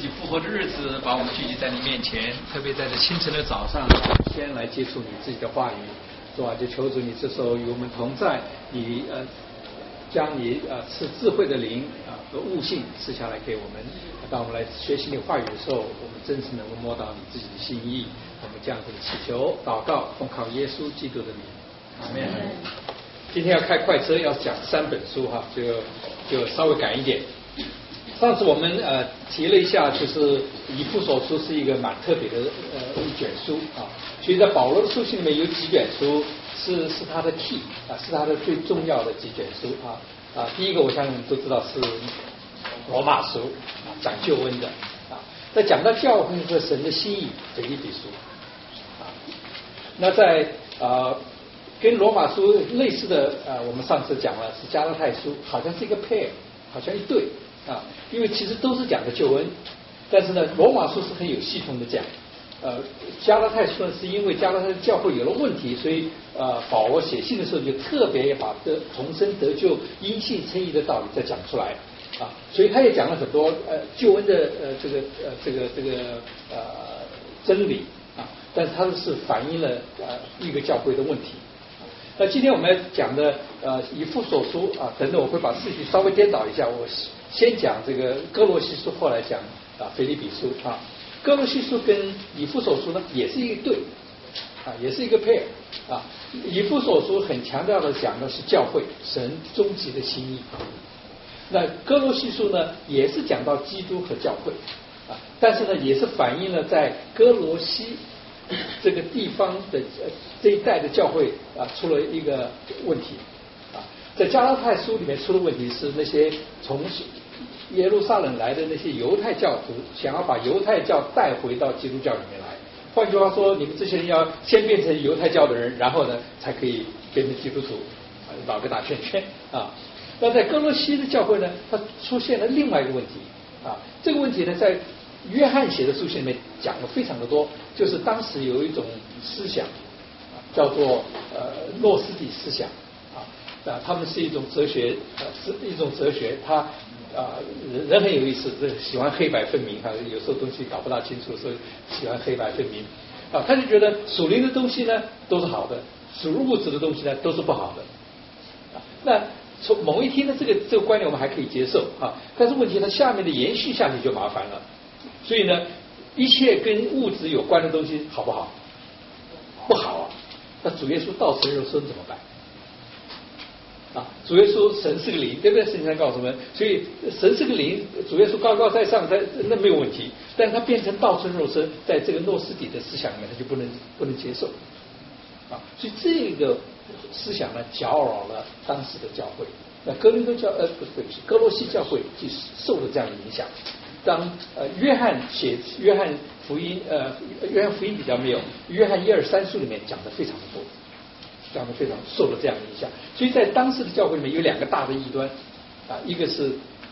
己复活的日子，把我们聚集在你面前，特别在这清晨的早上，先来接触你自己的话语，是吧？就求主你这时候与我们同在，你将你赐智慧的灵和悟性赐下来给我们。当我们来学习你话语的时候，我们真是能够摸到你自己的心意。我们这样子祈求祷告，奉靠耶稣基督的名，阿门。今天要开快车，要讲3本书哈，就稍微赶一点。上次我们提了一下，就是以弗所书是一个蛮特别的一卷书啊。所以在保罗的书信里面有几卷书是他的 key 是他的最重要的几卷书啊。第一个我相信都知道是罗马书讲救恩的啊。在讲到教会和神的心意，腓立比书啊。那在跟罗马书类似的我们上次讲了是加拉太书，好像是一个 pair， 好像一对啊，因为其实都是讲的救恩，但是呢，罗马书是很有系统的讲，加拉太书呢是因为加拉太教会有了问题，所以保罗写信的时候就特别把重生得救、因信称义的道理再讲出来啊，所以他也讲了很多救恩的这个真理啊，但是他是反映了一个教会的问题。那今天我们要讲的以弗所书啊，等等我会把次序稍微颠倒一下，我先讲这个哥罗西书，后来讲腓立比书啊。哥罗西书跟以弗所书呢也是一对啊，也是一个 pair 啊。以弗所书很强调的讲的是教会神终极的心意，那哥罗西书呢也是讲到基督和教会啊，但是呢也是反映了在哥罗西这个地方的这一代的教会出了一个问题啊，在加拉太书里面出的问题是那些从耶路撒冷来的那些犹太教徒想要把犹太教带回到基督教里面来，换句话说，你们这些人要先变成犹太教的人，然后呢才可以变成基督徒，绕个大圈圈啊。那在哥罗西的教会呢，它出现了另外一个问题啊，这个问题呢在约翰写的书信里面讲的非常的多，就是当时有一种思想叫做诺斯底思想啊，他们是一种哲学是一种哲学，他人很有意思，喜欢黑白分明有时候东西搞不大清楚，所以喜欢黑白分明啊，他就觉得属灵的东西呢都是好的，属物质的东西呢都是不好的啊。那从某一听呢这个观念我们还可以接受啊，但是问题它下面的延续下去就麻烦了。所以呢，一切跟物质有关的东西好不好？不好啊！那主耶稣道成肉身怎么办？啊，主耶稣神是个灵，对不对？圣经上告诉我们，所以神是个灵，主耶稣高高在上，那没有问题。但是他变成道成肉身，在这个诺斯底的思想里面，他就不能接受啊。所以这个思想呢，搅扰了当时的教会。那哥罗西教会就受了这样的影响。当约翰写约翰福音比较没有，约翰1、2、3书里面讲的非常的多，讲的非常受了这样的影响。所以在当时的教会里面有2个大的异端啊，一个是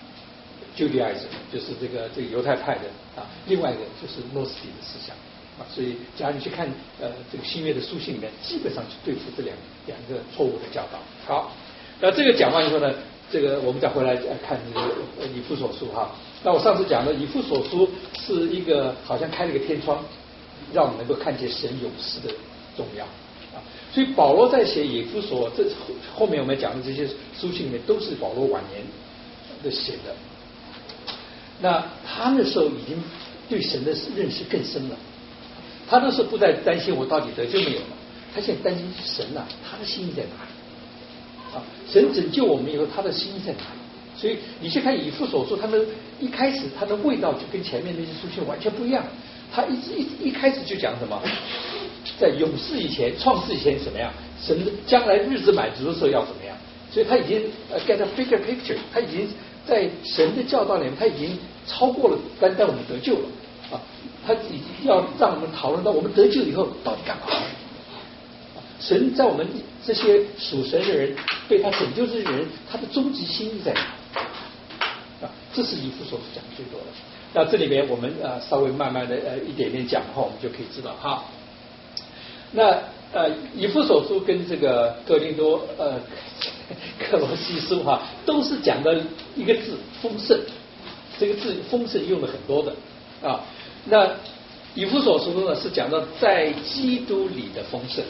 Judaism， 就是这个犹太派的啊，另外一个就是诺斯底的思想啊。所以假如你去看这个新约的书信里面，基本上去对付这两个错误的教导。好，那这个讲完以后呢，这个我们再回来看这个以弗所书哈。那我上次讲的以弗所书是一个好像开了一个天窗，让我们能够看见神永世的重要啊。所以保罗在写以弗所，这后面我们讲的这些书信里面都是保罗晚年的写的。那他那时候已经对神的认识更深了，他那时候不再担心我到底得救没有了，他现在担心神啊，他的心意在哪里啊？神拯救我们以后，他的心意在哪里？所以你去看以弗所书，他们一开始他的味道就跟前面那些书信完全不一样。他一开始就讲什么，在永世以前、创世以前怎么样，神将来日子满足的时候要怎么样。所以他已经get a bigger picture， 他已经在神的教导里面，他已经超过了单单我们得救了啊，他已经要让我们讨论到我们得救以后到底干嘛。神在我们这些属神的人、被他拯救这些人，他的终极心意在哪？啊，这是以弗所书讲最多的。那这里面我们稍微慢慢的一点点讲后，我们就可以知道哈。那以弗所书跟这个哥林多哥罗西书哈，都是讲的一个字丰盛。这个字丰盛用了很多的啊。那以弗所书呢是讲到在基督里的丰盛，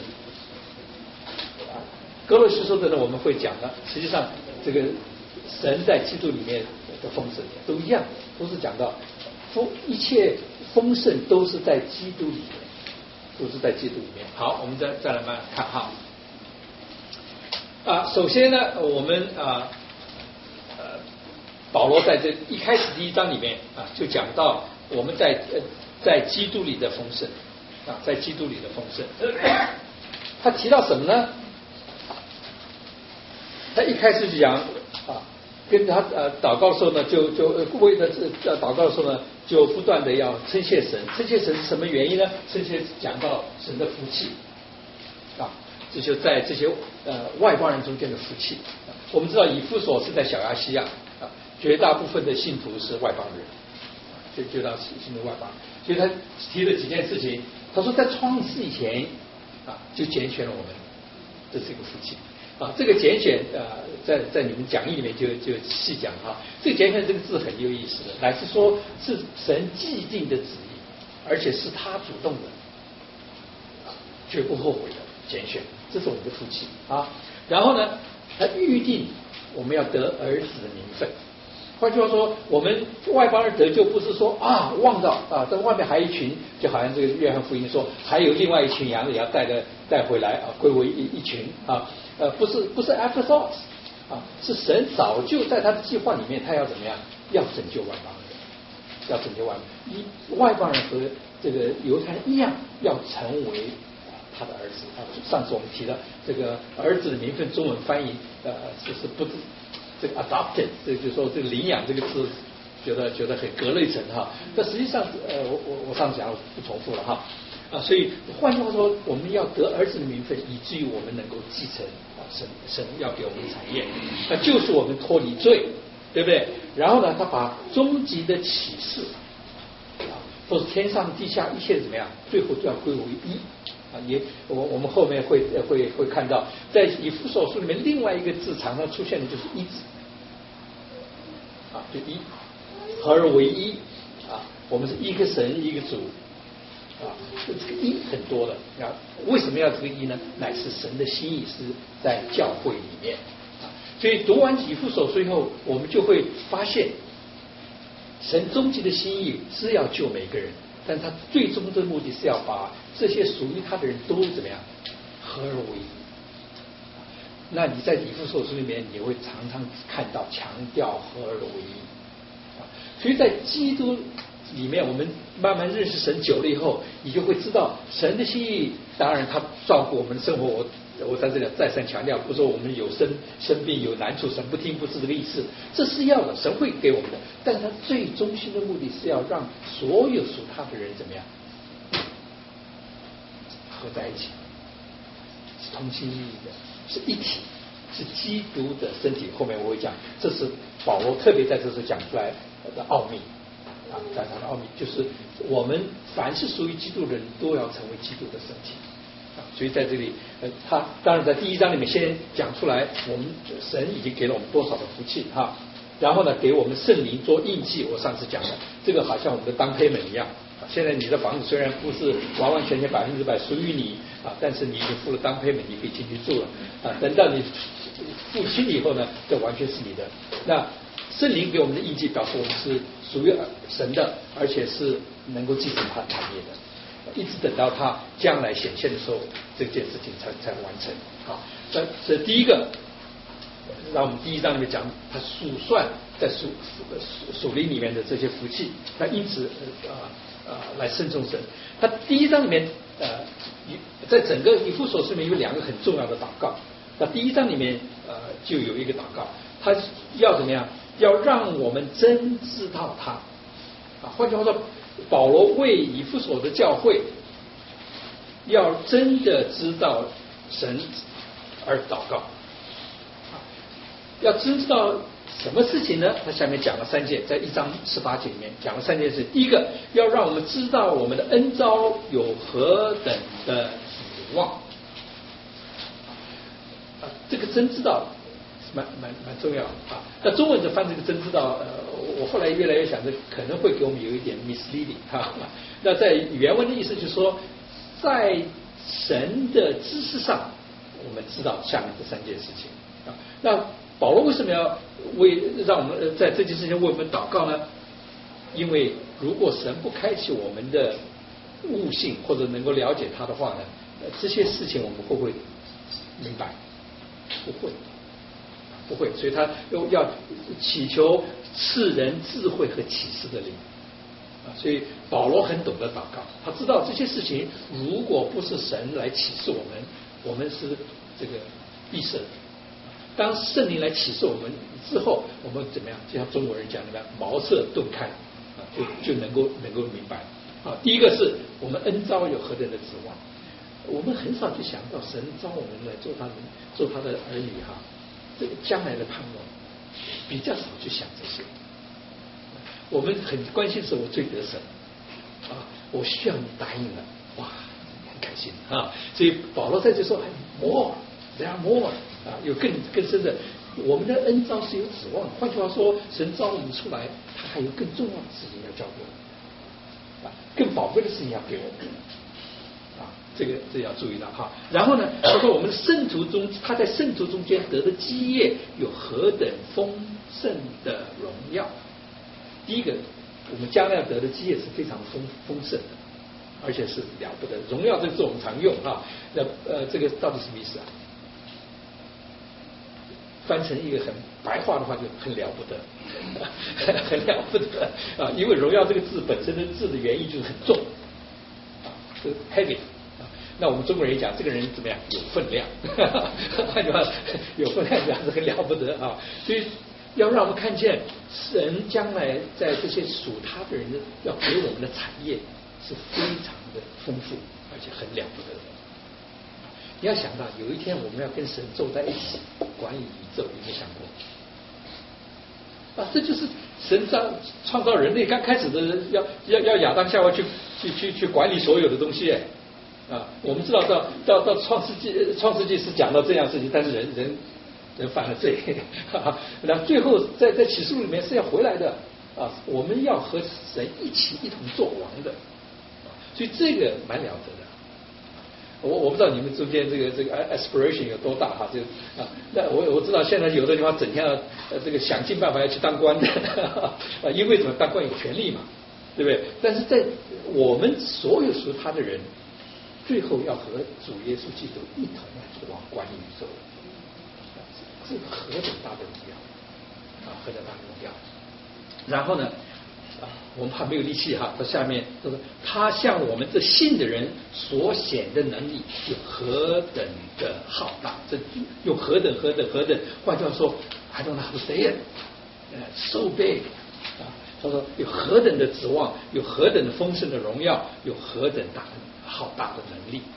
哥罗西书的呢我们会讲的，实际上这个神在基督里面的丰盛都一样，都是讲到一切丰盛都是在基督里面，都是在基督里面。好，我们再来慢慢看哈。首先呢，我们保罗在这一开始第1章里面就讲到我们在基督里的丰盛在基督里的丰盛。他提到什么呢？他一开始就讲跟他祷告的时候呢，就为了祷告的时候呢，就不断的要称谢神。称谢神是什么原因呢？称谢讲到神的福气这就在这些外邦人中间的福气。我们知道以弗所是在小亚细亚绝大部分的信徒是外邦人，绝大部分信徒外邦人，所以他提了几件事情。他说在创世以前就拣选了我们，这是一个福气这个拣选在你们讲义里面就细讲这个拣选这个字很有意思的，乃是说是神既定的旨意，而且是他主动的绝不后悔的拣选，这是我们的福气然后呢，他预定我们要得儿子的名分。换句话说，我们外邦人得救不是说望到在外面还有一群，就好像这个约翰福音说，还有另外一群羊也要带回来归为一群不是 afterthought 是神早就在他的计划里面，他要怎么样？要拯救外邦人，要拯救外邦人。外邦人和这个犹太人一样，要成为他的儿子上次我们提到这个儿子的名分，中文翻译就是不这个 adopted， 这就是说这个领养这个字，觉得很隔了一层但实际上我上次讲不重复了所以换句话说，我们要得儿子的名分，以至于我们能够继承神要给我们的产业，就是我们脱离罪，对不对？然后呢，他把终极的启示或是天上地下一切怎么样，最后都要归为一我们后面会看到，在以弗所书里面另外一个字常常出现的就是一字就一，合而为一我们是一个神一个主这个一很多的为什么要这个一呢？乃是神的心意是在教会里面所以读完以弗所书以后，我们就会发现神终极的心意是要救每个人，但他最终的目的是要把这些属于他的人都怎么样合而为一。那你在以弗所书里面，你会常常看到强调合而为一所以在基督里面，我们慢慢认识神久了以后，你就会知道神的心意。当然他照顾我们的生活，我在这里再三强调，不说我们有生病有难处，神不听，不是这个意思，这是要的，神会给我们的，但是他最中心的目的是要让所有属他的人怎么样合在一起，是同心一意的，是一体，是基督的身体。后面我会讲，这是保罗特别在这时讲出来的奥秘讲他的奥秘，就是我们凡是属于基督的人都要成为基督的身体所以在这里他当然在第1章里面先讲出来，我们神已经给了我们多少的福气然后呢给我们圣灵做印记。我上次讲的这个好像我们的当配门一样现在你的房子虽然不是完完全全100%属于你但是你已经付了当配门，你可以进去住了等到你付清以后呢，这完全是你的。那圣灵给我们的印记表示我们是属于神的，而且是能够继承他产业的，一直等到他将来显现的时候，这件事情才完成这第一个，让我们第1章里面讲他数算在属灵里面的这些福气，那因此来慎重神。他第1章里面在整个以弗所书里面有2个很重要的祷告。那第1章里面就有一个祷告，他要怎么样？要让我们真知道他换句话说，保罗为以弗所的教会要真的知道神而祷告要真知道什么事情呢？他下面讲了3件，在1章18节里面讲了3件事。第一个，要让我们知道我们的恩召有何等的指望这个真知道蛮重要的啊。那中文的翻这个真知道，我后来越来越想着可能会给我们有一点 misleading 哈。那在原文的意思就是说，在神的知识上，我们知道下面这3件事情啊。那保罗为什么要让我们在这件事情为我们祷告呢？因为如果神不开启我们的悟性或者能够了解他的话呢，这些事情我们会不会明白？不会，所以他又要祈求赐人智慧和启示的灵啊。所以保罗很懂得祷告，他知道这些事情如果不是神来启示我们是这个闭塞的。当圣灵来启示我们之后，我们怎么样？就像中国人讲的茅塞顿开啊，就能够明白啊。第一个是我们恩召有何等的指望。我们很少去想到神召我们来做他的儿女哈，这个将来的盼望比较少去想这些。我们很关心的是我最得神啊，我需要你答应了，哇，很开心啊。所以保罗在这说more there are more 啊，有更深的，我们的恩召是有指望。换句话说，神召我们出来，他还有更重要的事情要交给我们啊，更宝贵的事情要给我们。这要注意到哈。然后呢，他说我们的圣徒中，他在圣徒中间得的基业有何等丰盛的荣耀。第一个，我们将来得的基业是非常丰盛的，而且是了不得。荣耀这个字我们常用哈，那这个到底什么意思啊？翻成一个很白话的话，就很了不得，很了不得啊！因为荣耀这个字本身的字的原意就是很重啊，是 heavy。那我们中国人也讲，这个人怎么样？有分量，换句话，有分量这样子很了不得啊！所以要让我们看见，神将来在这些属他的人要给我们的产业是非常的丰富，而且很了不得的。你要想到有一天我们要跟神坐在一起管理宇宙，有没有想过？啊，这就是神创造人类刚开始的要亚当夏娃去管理所有的东西哎。啊，我们知道到创世纪是讲到这样事情，但是人犯了罪，那最后在启示录里面是要回来的啊，我们要和神一同做王的，所以这个蛮了得的。我不知道你们中间这个 aspiration 有多大哈，就啊，那我知道现在有的地方整天要这个想尽办法要去当官的啊，因为什么？当官有权利嘛，对不对？但是在我们所有属他的人。最后要和主耶稣基督一同来做王管理宇宙，这个何等大的荣耀啊！何等大的荣耀！然后呢，啊，我们还没有力气哈，到下面他说，他向我们这信的人所显的能力有何等的浩大，这有何等，换句话说 ，I don't know how to say it，so big 啊！他说有何等的指望，有何等的丰盛的荣耀，有何等浩大的能力。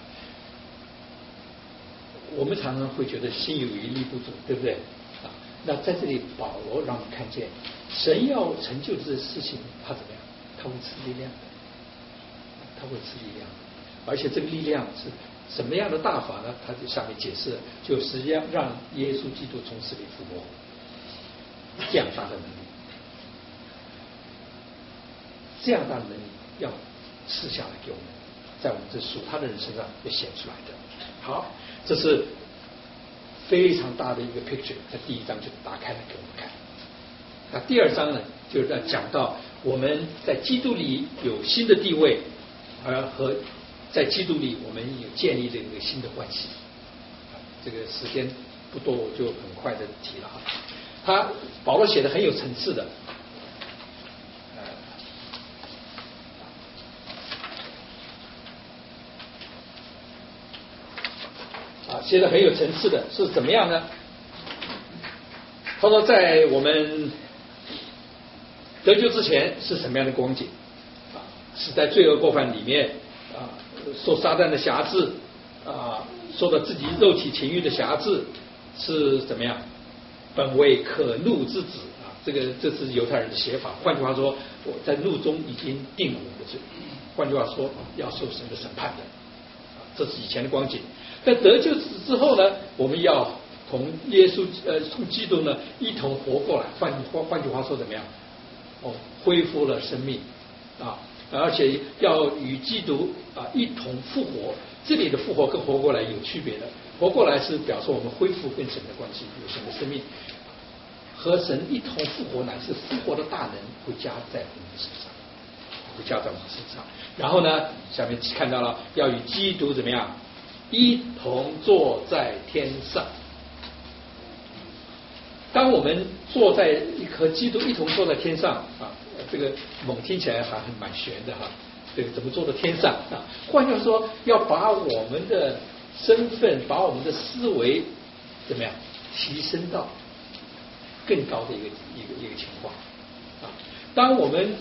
我们常常会觉得心有余力不足，对不对啊？那在这里保罗让我们看见，神要成就这事情，他怎么样？他会赐力量的，他会赐力量的，而且这个力量是什么样的大法呢？他在下面解释，就是让耶稣基督从死里复活，这样大的能力，这样大的能力要赐下来给我们，在我们这属他的人身上会显出来的。好，这是非常大的一个 picture， 在第一章就打开了给我们看。那第二章呢，就是在讲到我们在基督里有新的地位，和在基督里我们有建立这个新的关系。这个时间不多，我就很快的提了哈。保罗写的很有层次的。写的很有层次的是怎么样呢？他说，在我们得救之前是什么样的光景啊？是在罪恶过犯里面啊，受撒旦的辖制啊，受到自己肉体情欲的辖制，是怎么样？本为可怒之子啊，这是犹太人的写法。换句话说，我在怒中已经定了我的罪。换句话说，要受神的审判的。这是以前的光景。在得救之后呢，我们要从从基督呢一同活过来。换句话说怎么样？恢复了生命啊，而且要与基督一同复活。这里的复活跟活过来有区别的，活过来是表示我们恢复跟神的关系，有神的生命，和神一同复活乃是复活的大能会加在我们身上，会加在我们身上。然后呢，下面看到了要与基督怎么样一同坐在天上。当我们和基督一同坐在天上啊，这个猛听起来还很蛮玄的哈。这个怎么坐到天上啊？换句话说，要把我们的身份，把我们的思维怎么样提升到更高的一个情况啊？当我们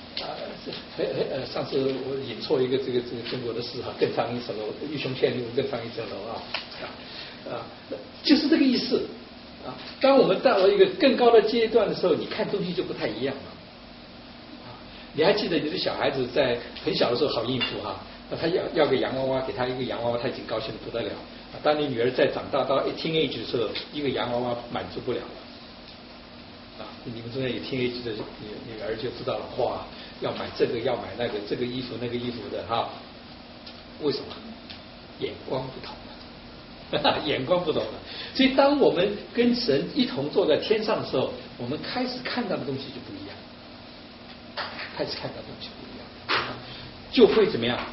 上次我引错一个这个中国的诗哈，更上一层楼，欲穷千里目，更上一层楼就是这个意思啊。当我们到了一个更高的阶段的时候，你看东西就不太一样了。你还记得你的小孩子在很小的时候好应付哈，他要个洋娃娃，给他一个洋娃娃，他已经高兴得不得了。当你女儿再长大到teenage的时候，一个洋娃娃满足不了了。你们中间有teenage的女儿就知道了，哇，要买这个要买那个，这个衣服那个衣服的哈。为什么？眼光不同了，眼光不同了。所以当我们跟神一同坐在天上的时候，我们开始看到的东西就不一样。开始看到东西不一样，就会怎么样？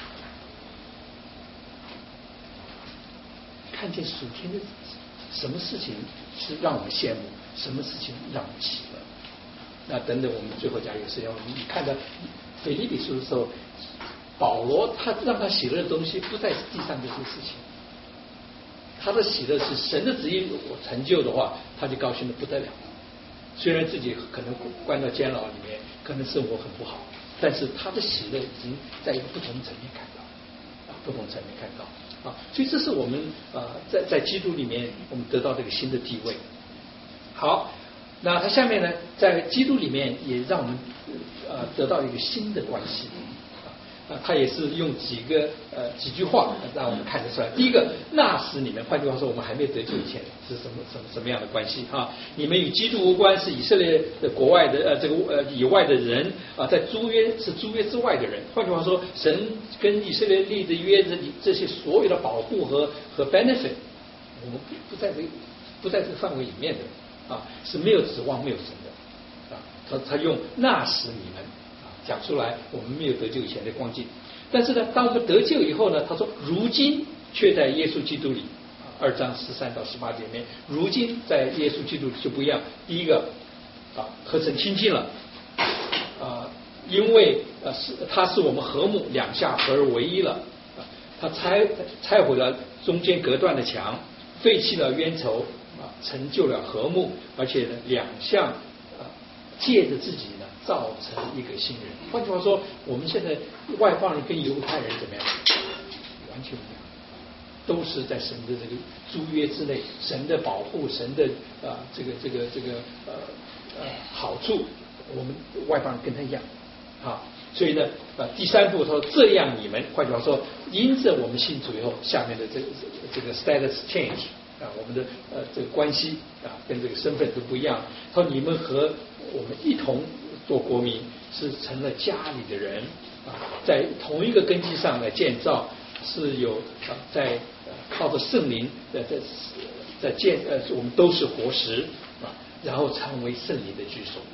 看见属天的什么事情是让我们羡慕，什么事情让我们喜乐。那等等，我们最后讲一个事情，你看到腓立比书的时候，保罗他让他喜乐的东西不在地上这些事情，他的喜乐是神的旨意我成就的话，他就高兴得不得了。虽然自己可能关到监牢里面，可能生活很不好，但是他的喜乐已经在一个不同层面看到，不同层面看到啊，所以这是我们在基督里面我们得到这个新的地位。好，那他下面呢，在基督里面也让我们得到一个新的关系。他也是用几句话让我们看得出来。第一个，那时你们，换句话说，我们还没有得救以前是什么样的关系啊？你们与基督无关，是以色列的国外的以外的人啊，在租约之外的人。换句话说，神跟以色列立的约的这些所有的保护和 benefit， 我们不在这个范围里面的啊，是没有指望没有神的啊。他用那时你们。讲出来，我们没有得救以前的光景，但是呢，当我们得救以后呢，他说，如今却在耶稣基督里，2章13到18节里面，如今在耶稣基督里就不一样。第一个和神亲近了，因为他是我们和睦，两下合而为一了，他拆毁了中间隔断的墙，废弃了冤仇，成就了和睦，而且呢，两项借着自己呢。造成一个新人。换句话说，我们现在外邦人跟犹太人怎么样？完全一样，都是在神的这个租约之内，神的保护，神的这个好处，我们外邦人跟他一样啊。所以呢，第3步说这样你们，换句话说，因着我们信主以后，下面的这个 status change 我们的这个关系跟这个身份都不一样。他说你们和我们一同。做国民是成了家里的人在同一个根基上来建造，是有在靠着圣灵在我们都是活石然后成为圣灵的居所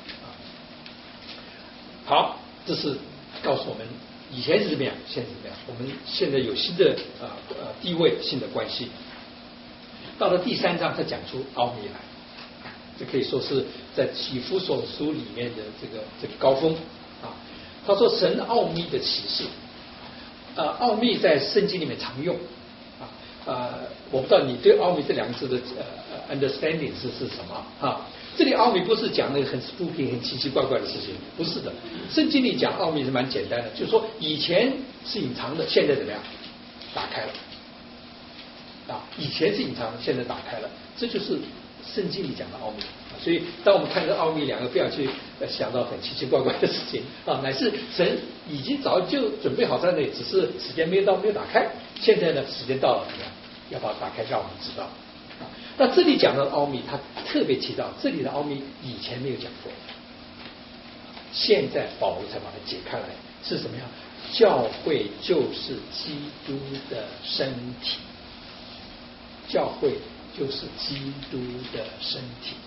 好，这是告诉我们以前是怎么样，现在是怎么样。我们现在有新的地位，新的关系。到了第3章，他讲出奥秘来。这可以说是在以弗所书里面的这个高峰他说神奥秘的启示奥秘在圣经里面常用我不知道你对奥秘这2个字的understanding 是什么这里奥秘不是讲那个很 spooky 很奇奇怪怪的事情，不是的。圣经里讲奥秘是蛮简单的，就是说以前是隐藏的，现在怎么样打开了以前是隐藏的，现在打开了，这就是圣经里讲的奥秘所以当我们看到奥秘2个，不要去想到很奇奇怪怪的事情乃是神已经早就准备好在那里，只是时间没有到，没有打开。现在呢，时间到了，要把它打开，让我们知道那这里讲到奥秘，他特别提到这里的奥秘以前没有讲过，现在保罗才把它解开来，是什么样？教会就是基督的身体，教会就是基督的身体。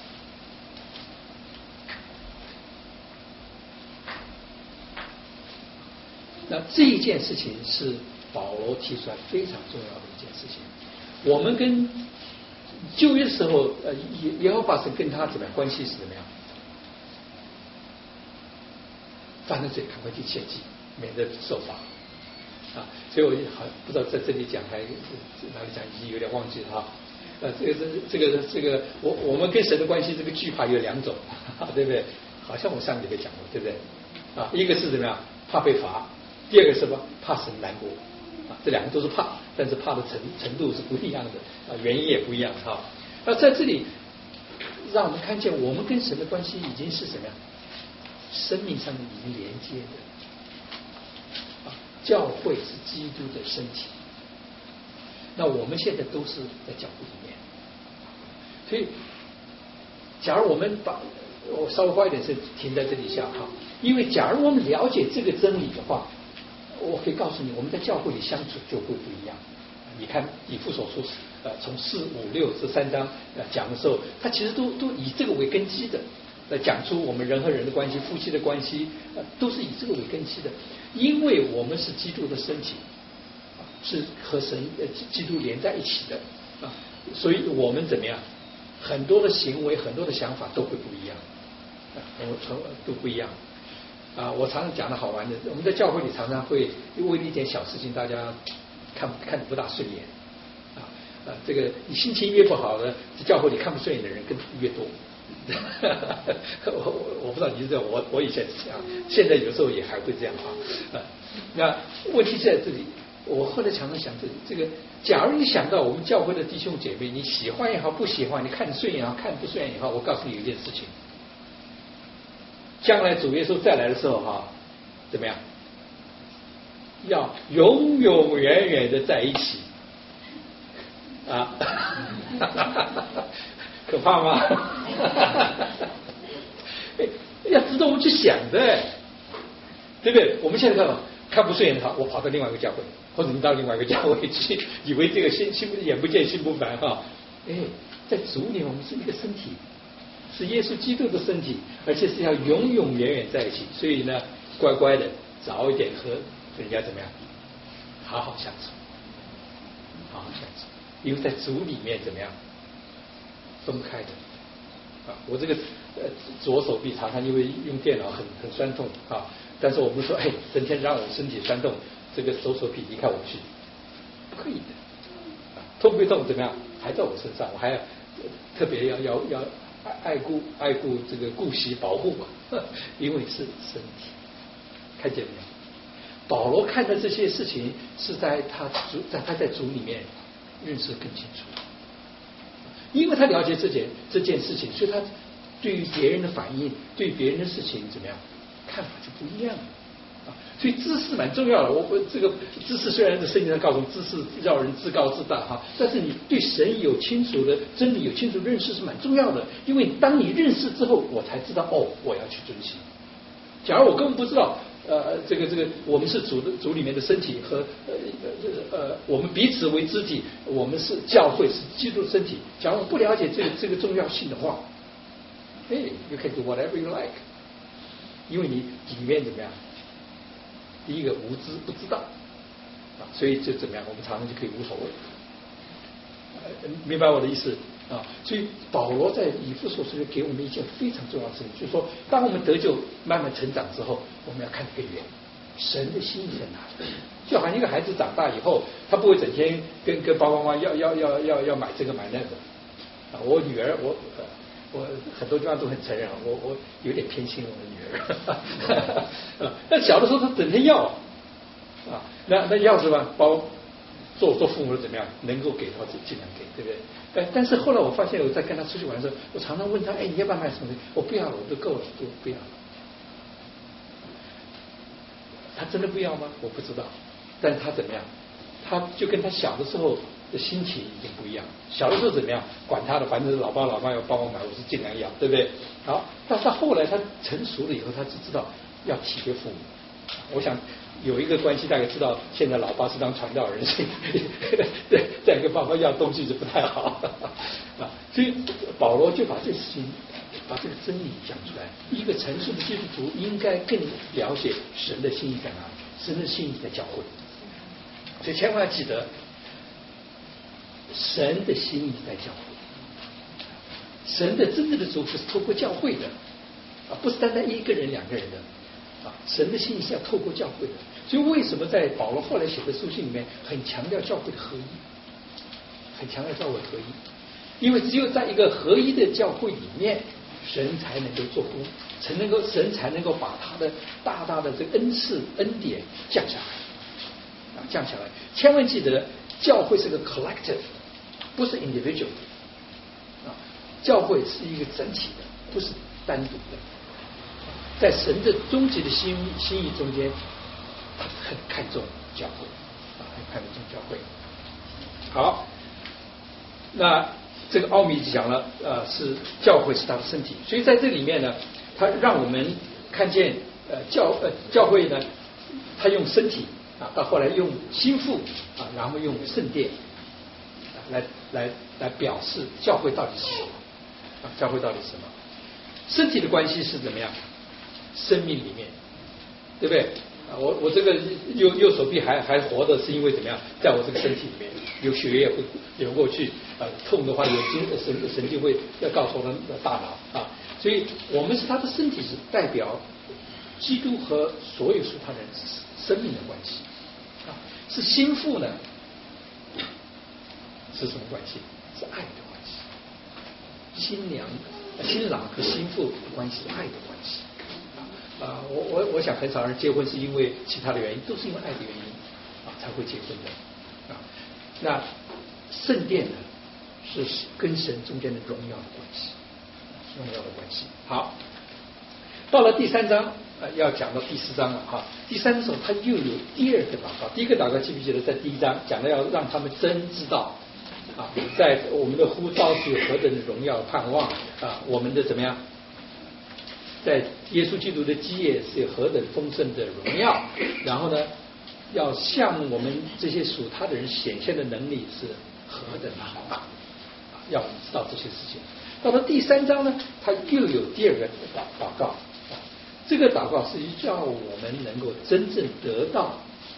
那这一件事情是保罗提出来非常重要的一件事情。我们跟旧约的时候，耶和华神跟他怎么样关系是怎么样？犯了罪赶快去献祭，免得受罚啊！所以我好不知道在这里讲还哪里讲，已经有点忘记了哈。这个，我们跟神的关系，这个惧怕有两种，对不对？好像我上个礼拜讲过，对不对？啊，一个是怎么样？怕被罚。第二个是什么？怕神难过啊，这两个都是怕，但是怕的程度是不一样的啊，原因也不一样哈。那在这里让我们看见，我们跟神的关系已经是什么样？生命上面已经连接的啊，教会是基督的身体。那我们现在都是在教会里面，所以，假如我们我稍微花一点时间停在这里下哈，因为假如我们了解这个真理的话，我可以告诉你，我们在教会里相处就会不一样。你看以弗所书从4、5、6这3章讲的时候，他其实都以这个为根基的，讲出我们人和人的关系、夫妻的关系，都是以这个为根基的。因为我们是基督的身体，是和神基督连在一起的啊，所以我们怎么样？很多的行为、很多的想法都会不一样，都不一样。啊，我常常讲的好玩的，我们在教会里常常会为了一点小事情，大家看得不大顺眼这个你心情越不好的，在教会里看不顺眼的人更越多。我不知道你是这样，我以前是这样，现在有时候也还会这样那问题在这里，我后来常常想这个，假如你想到我们教会的弟兄姐妹，你喜欢也好，不喜欢，你看顺眼也好，看不顺眼也好，我告诉你一件事情。将来主耶稣再来的时候怎么样？要永永远远的在一起啊！可怕吗？要值得我们去想的，对不对？我们现在看不顺眼我跑到另外一个教会，或者你到另外一个教会去，以为这个眼不见心不烦在主里我们是一个身体。是耶稣基督的身体，而且是要永永远远在一起。所以呢，乖乖的早一点和人家怎么样，好好相处，好好相处。因为在主里面怎么样，分开的我这个左手臂常常因为用电脑很酸痛但是我们说整天让我身体酸痛，这个手臂离开我去，不可以的痛不痛怎么样，还在我身上，我还要特别要爱顾这个顾惜保护因为是身体，看见没有？保罗看的这些事情是在他在主里面认识更清楚，因为他了解这件事情，所以他对于别人的反应，对于别人的事情怎么样，看法就不一样了所以知识蛮重要的。我这个知识虽然在圣经上告诉我们，知识让人自高自大但是你对神有清楚的真理有清楚的认识是蛮重要的。因为当你认识之后，我才知道我要去遵循。假如我根本不知道这个我们是主里面的身体和我们彼此为肢体，我们是教会是基督的身体。假如我不了解这个重要性的话you can do whatever you like， 因为你里面怎么样？第一个无知不知道所以就怎么样，我们常常就可以无所谓明白我的意思所以保罗在以弗所书给我们一件非常重要的事情，就是说当我们得救慢慢成长之后，我们要看得更远，神的心意在哪里。就好像一个孩子长大以后，他不会整天跟爸爸妈妈要买这个买那个我女儿我很多地方都很承认我有点偏心我的女儿但小的时候她整天要那要是吧，做父母的怎么样，能够给的话就尽量给，对不对？但是后来我发现，我在跟她出去玩的时候，我常常问她你要不要买什么东西？我不要了，我都够了，我不要了。她真的不要吗？我不知道，但是她怎么样？她就跟她小的时候的心情已经不一样。小的时候怎么样，管他的，反正老爸老妈要帮我买，我是尽量要，对不对？好，但是他后来他成熟了以后，他就知道要体贴父母。我想有一个关系，大概知道，现在老爸是当传道人，所以再跟爸爸要东西是不太好啊。所以保罗就把这个事情，把这个真理讲出来。一个成熟的基督徒应该更了解神的心意在哪里，神的心意在教会。所以千万要记得，神的心意在教会。神的真正的祝福是透过教会的啊，不是单单一个人、两个人的。神的心意是要透过教会的，所以为什么在保罗后来写的书信里面很强调教会的合一，很强调教会合一，因为只有在一个合一的教会里面，神才能够做工，神才能够把他的大大的这个恩赐恩典降下来，降下来。千万记得，教会是个 collective， 不是 individual， 教会是一个整体的，不是单独的。在神的终极的心意中间，他很看重教会，很看重教会。好，那这个奥秘就讲了，是教会是他的身体，所以在这里面呢，他让我们看见，教会呢，他用身体啊，到后来用心腹啊，然后用圣殿来表示教会到底是什么啊？教会到底是什么？身体的关系是怎么样？生命里面，对不对？我这个右手臂还活的，是因为怎么样？在我这个身体里面有血液会流过去，痛的话有神经会要告诉我的大脑啊，所以我们是他的身体，是代表基督和所有属他人生命的关系啊。是心腹呢，是什么关系？是爱的关系。新郎和心腹的关系是爱的关系。我想很少人结婚是因为其他的原因，都是因为爱的原因啊才会结婚的啊。那圣殿呢，是跟神中间的荣耀的关系，荣耀的关系。好，到了第3章要讲到第4章了哈。第3章的时候，他又有第二个祷告。第一个祷告记不记得，在第1章讲的要让他们真知道啊，在我们的呼召是何等的荣耀盼望啊，我们的怎么样？在耶稣基督的基业是有何等丰盛的荣耀，然后呢，要向我们这些属他的人显现的能力是何等的浩大，要我们知道这些事情。到了第3章呢，他又有第二个祷告，这个祷告是叫我们能够真正得到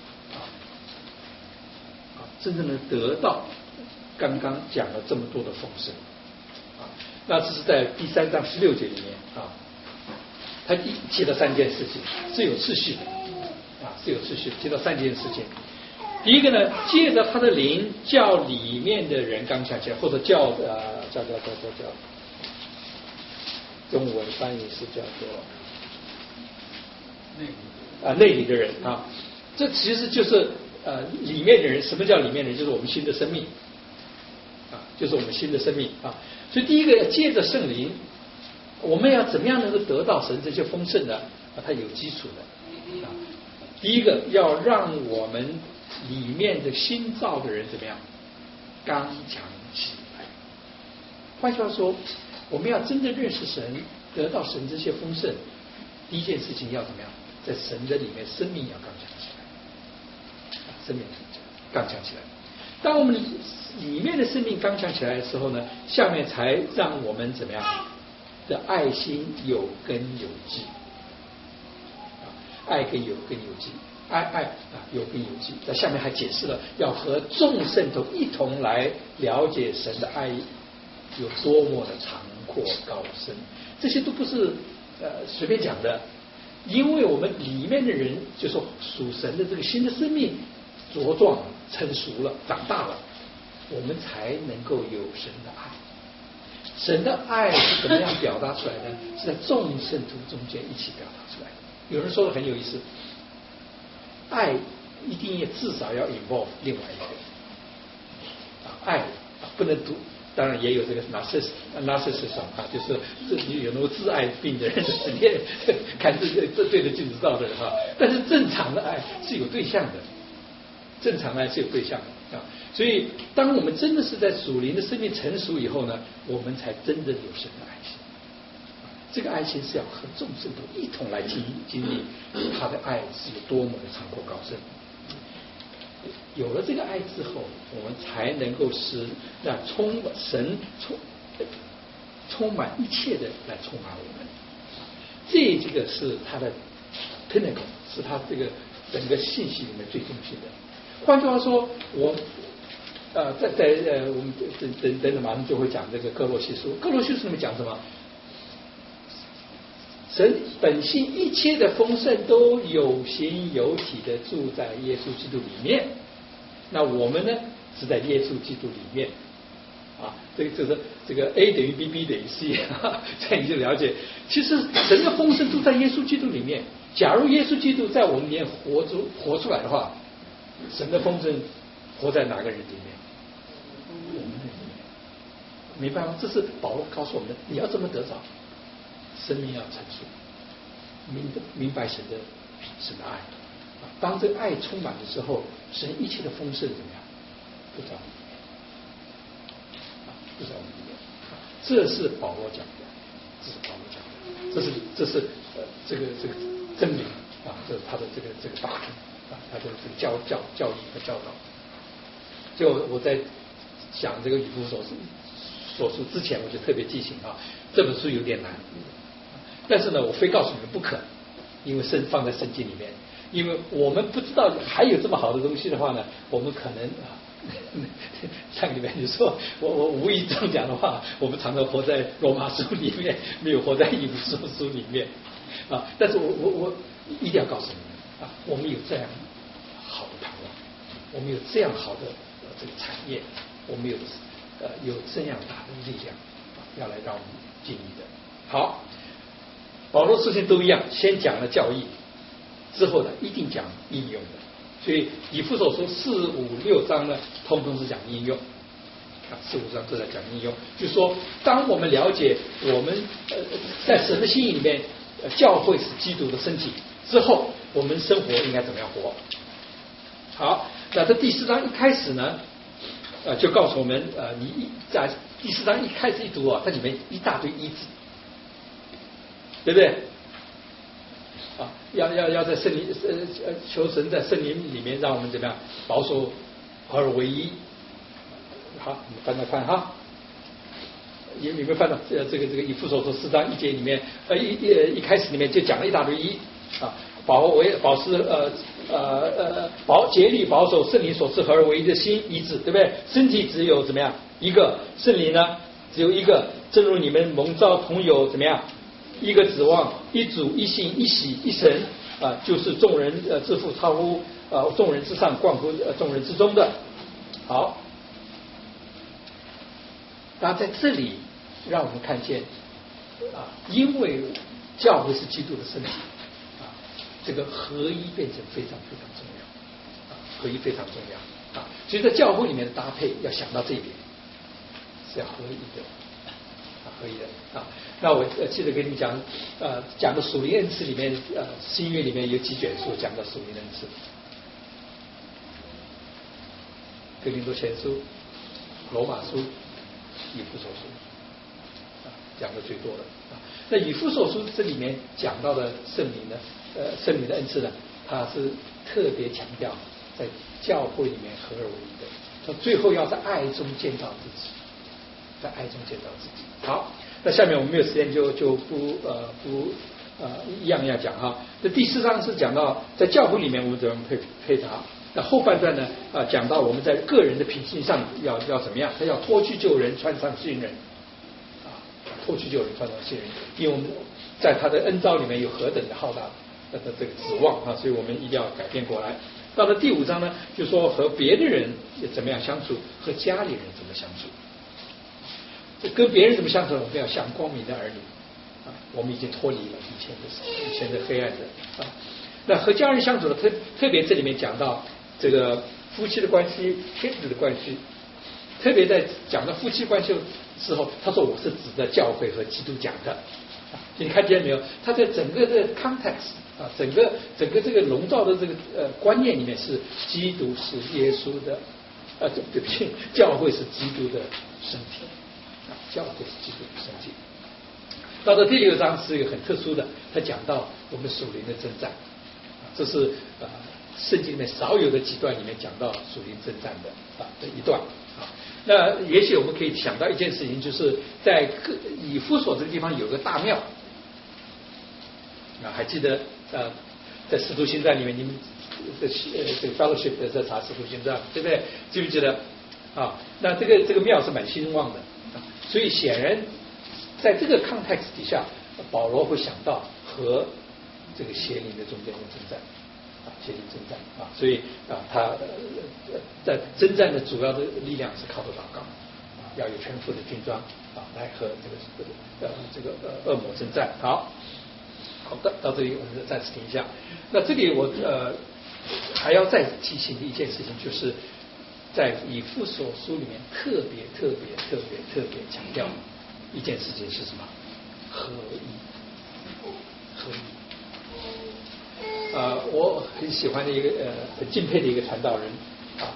真正的得到刚刚讲了这么多的丰盛啊。那这是在第3章16节里面啊。他提了3件事情，是有次序的啊，是有次序的，提到3件事情。第一个呢，借着他的灵叫里面的人刚强起来，或者叫中文翻译是叫做内里的人啊，这其实就是里面的人。什么叫里面的人？就是我们新的生命啊，就是我们新的生命啊。所以第一个要借着圣灵。我们要怎么样能够得到神这些丰盛呢？它有基础的啊。第一个要让我们里面的新造的人怎么样刚强起来。换句话说，我们要真正认识神，得到神这些丰盛，第一件事情要怎么样？在神的里面，生命要刚强起来，生命刚强起来。当我们里面的生命刚强起来的时候呢，下面才让我们怎么样？的爱心有根有基，爱跟有根有基，爱有根有基。在下面还解释了要和众圣徒一同来了解神的爱有多么的长阔高深，这些都不是随便讲的，因为我们里面的人就说属神的这个新的生命茁壮了、成熟了、长大了，我们才能够有神的爱。神的爱是怎么样表达出来的？是在众圣徒中间一起表达出来的。有人说的很有意思，爱一定也至少要 involve 另外一个人爱不能独。当然也有这个 narcissism 就是有那个自爱病的人，整天看自己对着镜子照的人但是正常的爱是有对象的，正常的爱是有对象的。 啊。所以，当我们真的是在属灵的生命成熟以后呢，我们才真正有神的爱心。这个爱心是要和众生都一同来经历他的爱是有多么的长阔高深。有了这个爱之后，我们才能够使那神充满一切的来充满我们。这个是他的 pinnacle， 是他这个整个信息里面最中心的。换句话说，我们等马上就会讲这个哥罗西书。哥罗西书里面讲什么？神本性一切的丰盛都有形有体的住在耶稣基督里面。那我们呢，是在耶稣基督里面啊。这个 A 等于 B，B 等于 C， 这样你就了解。其实神的丰盛都在耶稣基督里面。假如耶稣基督在我们里面活出来的话，神的丰盛活在哪个人里面？我们的里面。明白吗？这是保罗告诉我们的。你要怎么得着？生命要成熟，明白神的爱。当这个爱充满的时候，神一切的丰盛怎么样？不在我们里面，不在我们里面。这是保罗讲的，这是保罗讲的，这是这个真理啊，这是他的这个大根啊，他的这个教义和教导。所以我在讲这个以弗所书之前，我就特别提醒啊，这本书有点难。但是呢，我非告诉你们不可，因为放在圣经里面，因为我们不知道还有这么好的东西的话呢，我们可能上里面就说我无意中讲的话，我们常常活在罗马书里面，没有活在以弗所书里面啊。但是我一定要告诉你们啊，我们有这样好的盼望，我们有这样好的这个产业，我们有这样大的力量要来让我们经历的。好。保罗事情都一样，先讲了教义，之后呢一定讲应用的。所以以弗所书4、5、6章呢，通通是讲应用啊，4、5章都在讲应用。就是说，当我们了解我们在神的心意里面，教会是基督的身体之后，我们生活应该怎么样活？好，那这第4章一开始呢，就告诉我们，你在第4章一开始一读啊，它里面一大堆医治。对不对？啊，要在圣灵求神在圣灵里面让我们怎么样保守合而为一。好，我们翻到看哈，有没有翻到这个以弗所书4章1节里面，一开始里面就讲了一大堆一啊，竭力保守圣灵所赐合而为一的心一致，对不对？身体只有怎么样一个，圣灵呢只有一个，正如你们蒙召同有怎么样？一个指望，一主，一信，一喜，一神啊，就是众人之父，超乎众人之上，冠乎众人之中的。好，那在这里让我们看见啊，因为教会是基督的身体啊，这个合一变成非常非常重要啊，合一非常重要啊，所以在教会里面的搭配要想到这一点，是要合一的。可以的啊，那我记得跟你们讲，讲的属灵恩赐里面，新约里面有几卷书讲到属灵恩赐，哥林多前书、罗马书、以弗所书，讲的最多的啊。那以弗所书这里面讲到的圣灵呢，圣灵的恩赐呢，它是特别强调在教会里面合而为一的，说最后要在爱中建造自己。在爱中建造自己。好，那下面我们没有时间就不一样讲哈。这第4章是讲到在教会里面我们怎么配搭。那后半段呢讲到我们在个人的品性上要怎么样？他要脱去旧人，穿上新人啊，脱去旧人，穿上新人。因为我们在他的恩召里面有何等的浩大的这个指望啊，所以我们一定要改变过来。到了第5章呢，就说和别的人怎么样相处，和家里人怎么相处。跟别人怎么相处？我们要像光明的儿女啊！我们已经脱离了以前的黑暗的啊。那和家人相处的特别这里面讲到这个夫妻的关系、妻子的关系，特别在讲到夫妻关系的时候，他说我是指的教会和基督讲的啊。你看见没有？他在整个的 context 啊，整个这个笼罩的这个观念里面是基督是耶稣的对不起，教会是基督的身体，教会是基督的身体。到了第6章是一个很特殊的，他讲到我们属灵的征战，这是圣经里面少有的几段里面讲到属灵征战的一段啊。那也许我们可以想到一件事情，就是在以弗所这个地方有个大庙啊，还记得在使徒行传里面，你们这个 fellowship 在查使徒行传，对不对？记不记得啊？那这个庙是蛮兴旺的啊，所以显然在这个 context 底下，保罗会想到和这个邪灵的中间的征战啊，邪灵征战啊，所以他在征战的主要的力量是靠着祷告啊，要有全副的军装啊，来和这个恶魔征战。好的，到这里我们暂时停一下。那这里我还要再提醒的一件事情，就是在以弗所书里面特别强调一件事情是什么？合一。我很喜欢的一个很敬佩的一个传道人啊，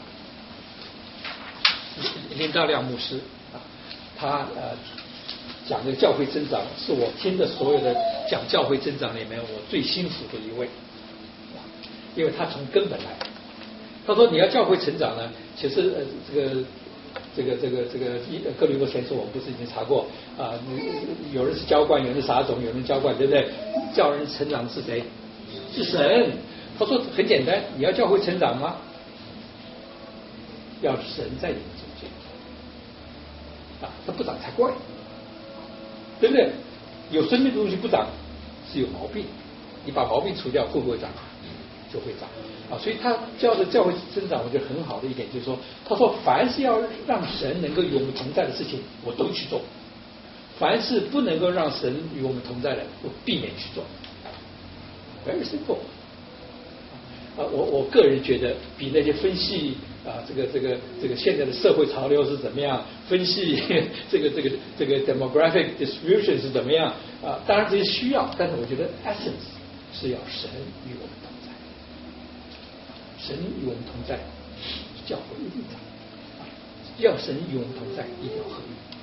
林大亮牧师啊，他讲的教会增长是我听的所有的讲教会增长里面我最幸福的一位，因为他从根本来。他说你要教会成长呢，其实这个哥林多前书我们不是已经查过啊？有人是浇灌，有人是撒种，有人浇灌，对不对？叫人成长的是谁？是神。他说很简单，你要教会成长吗？要神在你们中间啊，它不长才怪，对不对？有生命的东西不长是有毛病，你把毛病除掉会不会长？就会长啊。所以他教的教会增长，我觉得很好的一点就是说，他说凡是要让神能够与我们同在的事情，我都去做；凡是不能够让神与我们同在的，我避免去做。Very simple。我个人觉得比那些分析这个现在的社会潮流是怎么样，分析这个 demographic distribution 是怎么样啊，当然这些需要，但是我觉得 essence 是要神与我们同在，神与我们同在，教会一定长啊，要神与我们同在，一定要合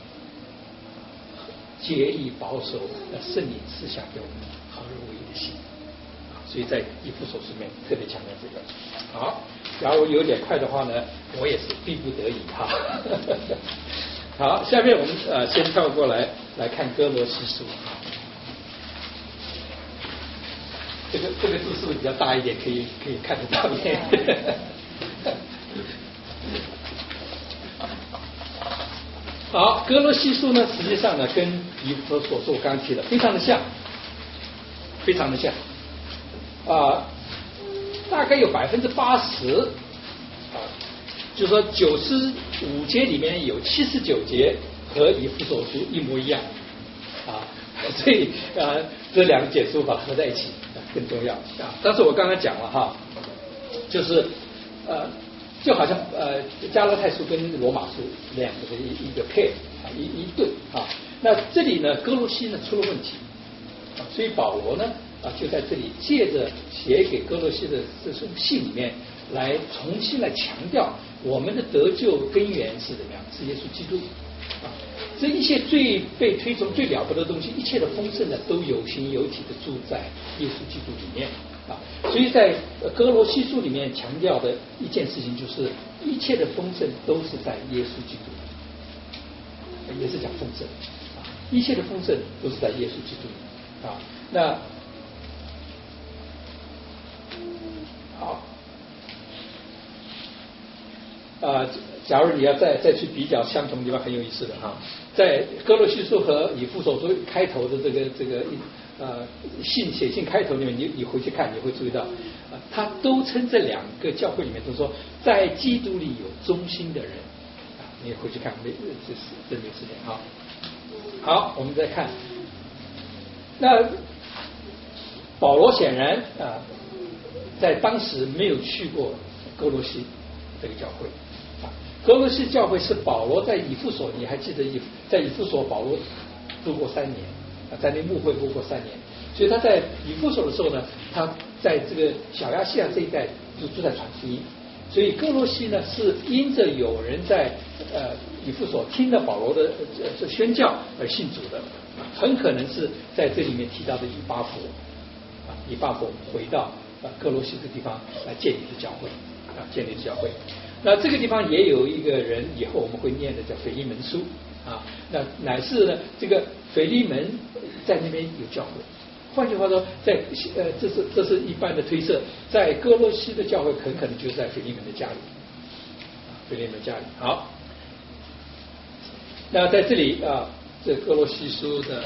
一，竭力保守圣灵赐下给我们合而为一的心。所以在以弗所书里面特别强调这个。好，假如有点快的话呢，我也是逼不得已哈。好，下面我们先跳过来看哥罗西书。这个字是不是比较大一点，可以看得到一点？好，哥罗西书呢，实际上呢跟以弗所书我刚提的非常的像，非常的像。大概有80%就是说95节里面有79节和以弗所书一模一样啊，所以这两个解书把它合在一起更重要啊。但是我刚刚讲了哈，就是就好像加拉太书跟罗马书两个的一个 pair 一对啊。那这里呢，哥罗西呢出了问题啊，所以保罗呢就在这里借着写给哥罗西的这封信里面，来重新来强调我们的得救根源是怎么样，是耶稣基督啊。这一切最被推崇最了不得的东西，一切的丰盛呢，都有形有体的住在耶稣基督里面啊。所以在哥罗西书里面强调的一件事情，就是一切的丰盛都是在耶稣基督里，也是讲丰盛啊，一切的丰盛都是在耶稣基督里啊。那好，假如你要再去比较相同的地方，很有意思的哈。在哥罗西书和以弗所书开头的这个写信开头里面，你回去看，你会注意到他都称这两个教会里面都说，在基督里有忠心的人啊，你回去看，这没时间哈。好，我们再看，那保罗显然在当时没有去过哥罗西这个教会啊。哥罗西教会是保罗在以弗所，你还记得在以弗所保罗度过3年啊，在那牧会度过3年，所以他在以弗所的时候呢，他在这个小亚细亚这一带就在传福音所以哥罗西呢是因着有人在以弗所听了保罗的宣教而信主的，很可能是在这里面提到的以巴弗，以巴弗回到哥罗西这个地方来建立的教会，建立的教会。那这个地方也有一个人，以后我们会念的叫腓利门书那乃是呢这个腓利门在那边有教会。换句话说，在这是一般的推测，在哥罗西的教会很可能就是在腓利门的家里，腓利门家里。好，那在这里这哥罗西书的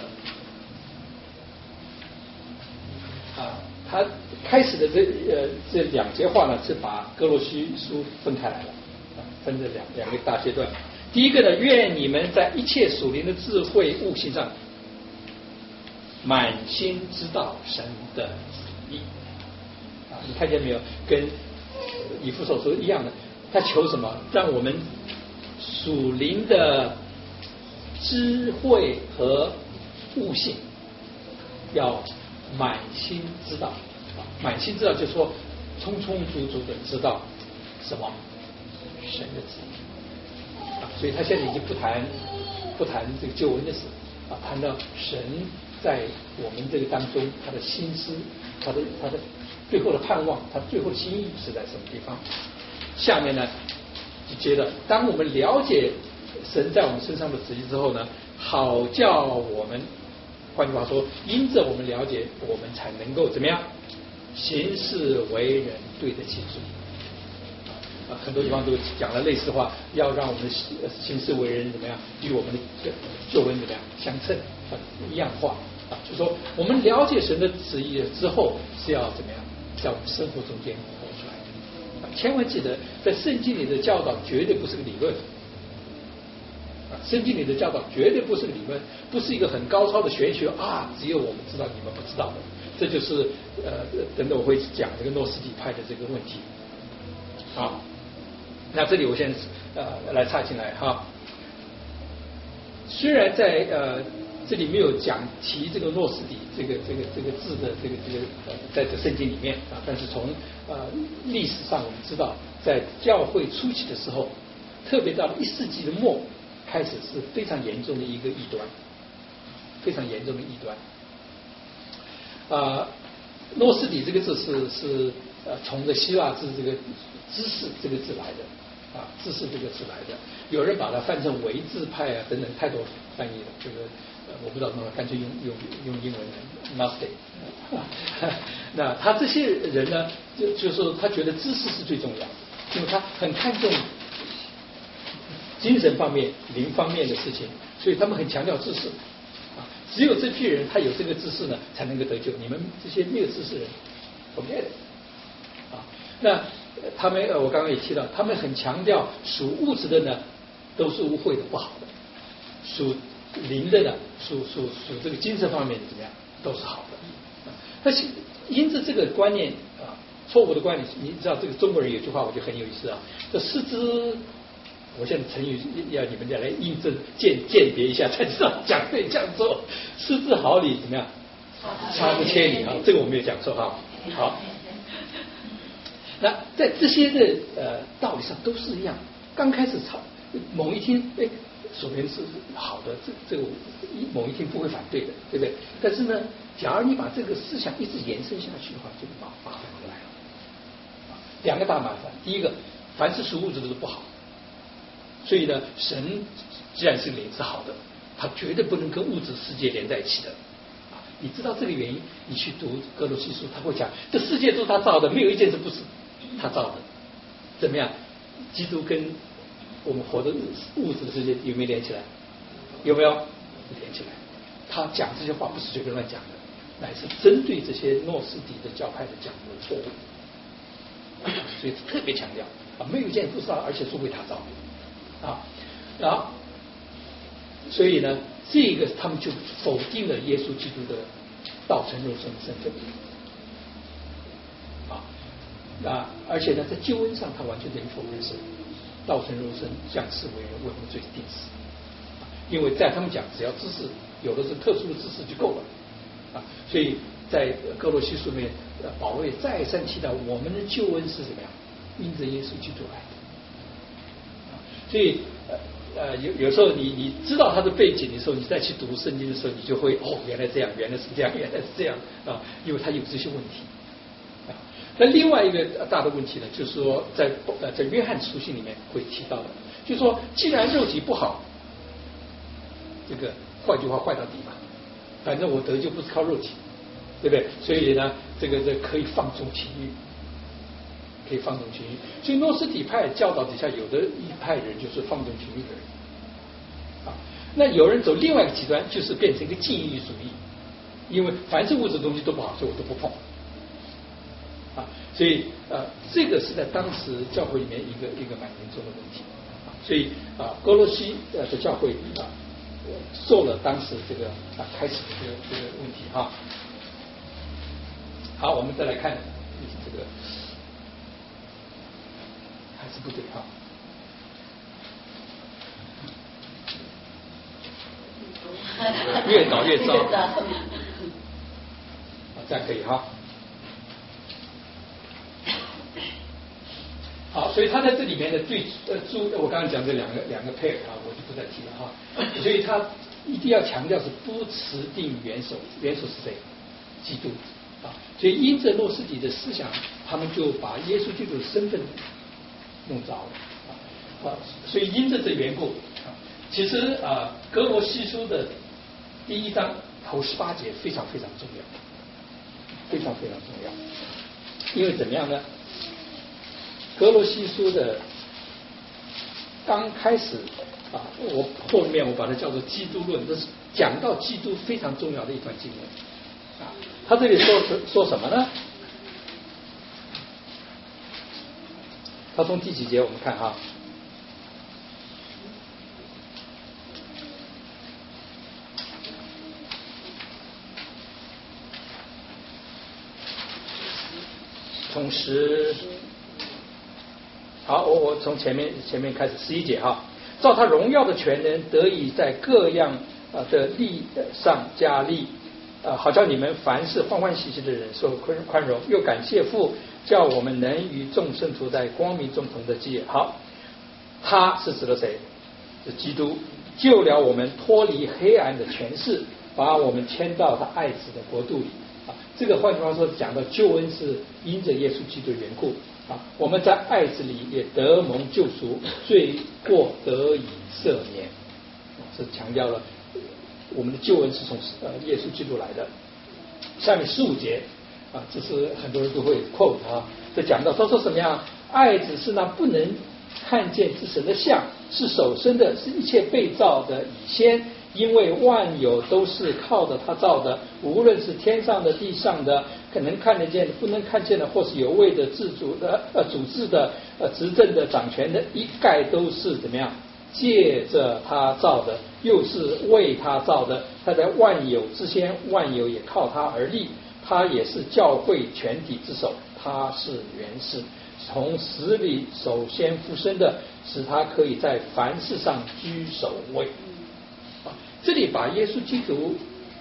他开始的这两节话呢，是把哥罗西书分开来了，分这两个大阶段。第一个呢，愿你们在一切属灵的智慧悟性上，满心知道神的旨意你看见没有？跟以弗所说一样的，他求什么？让我们属灵的智慧和悟性要满心知道满心知道就是说充充足足的知道什么神的旨意所以他现在已经不谈这个救恩的事谈到神在我们这个当中他的心思，他的最后的盼望，他最后的心意是在什么地方。下面呢就接着，当我们了解神在我们身上的旨意之后呢，好叫我们，换句话说，因着我们了解，我们才能够怎么样行事为人对得起主很多地方都讲了类似话，要让我们行事为人怎么样，与我们的救恩怎么样相称一样化就是说我们了解神的旨意之后是要怎么样，在我们生活中间活出来千万记得，在圣经里的教导绝对不是个理论圣经里的教导绝对不是个理论，不是一个很高超的玄学只有我们知道你们不知道的，这就是等等我会讲这个诺斯底派的这个问题好，那这里我现在来插进来虽然在这里没有提这个诺斯底这个字的这个在这圣经里面但是从历史上我们知道，在教会初期的时候，特别到了1世纪的末开始是非常严重的一个异端，非常严重的异端诺斯底这个字是从希腊字这个知识这个字来的知识这个字来的，有人把它翻成维智派等等，太多翻译了。这个我不知道怎么干脆用英文的 Gnostic 那他这些人呢，就是说他觉得知识是最重要的，因为他很看重精神方面、灵方面的事情，所以他们很强调知识只有这批人他有这个知识呢，才能够得救。你们这些没有知识人 ，forget it 那他们我刚刚也提到，他们很强调属物质的呢都是污秽的、不好的；属灵的呢，属这个精神方面的怎么样都是好的。但是因着这个观念错误的观念，你知道这个中国人有句话我觉得很有意思这失之，我现在成语要你们再来印证鉴别一下才知道讲对讲错。失之毫厘怎么样？差之千里这个我没有讲错好。那在这些的道理上都是一样。刚开始某一天属灵是好的，这个某一天不会反对的，对不对？但是呢，假如你把这个思想一直延伸下去的话，就麻烦回来了。两个大麻烦，第一个，凡是属物质的都不好，所以呢，神既然是灵是好的，它绝对不能跟物质世界连在一起的。你知道这个原因，你去读哥罗西书，他会讲这世界都是他造的，没有一件事不是他造的。怎么样？基督跟我们活的物质的世界有没有连起来？有没有连起来？他讲这些话不是随便乱讲的，乃是针对这些诺斯底的教派的讲的错误，所以特别强调没有一件不是他，而且是为他造的然后所以呢，这个他们就否定了耶稣基督的道成肉身的身份而且呢，在救恩上他完全等于否认是道成肉身降世为人，为我们罪定死因为在他们讲，只要知识有的是特殊的知识就够了所以在哥罗西书里面保罗也再三提到我们的救恩是怎么样， 因着耶稣基督来的。所以有时候你知道他的背景的时候，你再去读圣经的时候，你就会原来这样，原来是这样，原来是这样啊，因为他有这些问题啊。那另外一个大的问题呢，就是说在约翰书信里面会提到的，就是说既然肉体不好，这个换句话坏到底嘛，反正我得救不是靠肉体，对不对？所以呢，这可以放纵情欲。可以放纵情欲，所以诺斯底派教导底下有的一派人就是放纵情欲的人啊。那有人走另外一个极端，就是变成一个禁欲主义，因为凡是物质东西都不好，所以我都不碰啊。所以这个是在当时教会里面一个蛮严重的问题啊。所以哥罗西的教会受了当时这个开始这个问题哈。好，我们再来看这个。还是不对哈，越搞越糟，这样可以哈。好，所以他在这里面的我刚刚讲这两个 pair 我就不再提了哈。所以他一定要强调是不持定元首，元首是谁？基督啊。所以因着诺斯底的思想，他们就把耶稣基督的身份弄糟了所以因着这缘故其实哥罗西书的第1章头18节非常非常重要，非常非常重要。因为怎么样呢？哥罗西书的刚开始我后面我把它叫做基督论，这是讲到基督非常重要的一段经文他这里说什么呢？他从第几节我们看哈，从好，我从前面开始11节哈，照他荣耀的全能得以在各样的力上加力好叫你们凡事欢欢喜喜的忍受宽容，又感谢父，叫我们能与众圣徒在光明中同得基业。好，他是指的谁？是基督，救了我们脱离黑暗的权势，把我们迁到他爱子的国度里这个换句话说，讲到救恩是因着耶稣基督的缘故我们在爱子里也得蒙救赎，罪过得以赦免是强调了我们的救恩是从耶稣基督来的。下面15节这是很多人都会 quote 这讲到他说什么样？爱子是那不能看见之神的像，是首生的，是一切被造的以先，因为万有都是靠着他造的，无论是天上的地上的，可能看得见的不能看见的，或是有位的自主的主治的执政的掌权的，一概都是怎么样？借着他造的，又是为他造的。他在万有之先，万有也靠他而立。他也是教会全体之首，他是元氏，从死里首先复生的，使他可以在凡事上居首位。这里把耶稣基督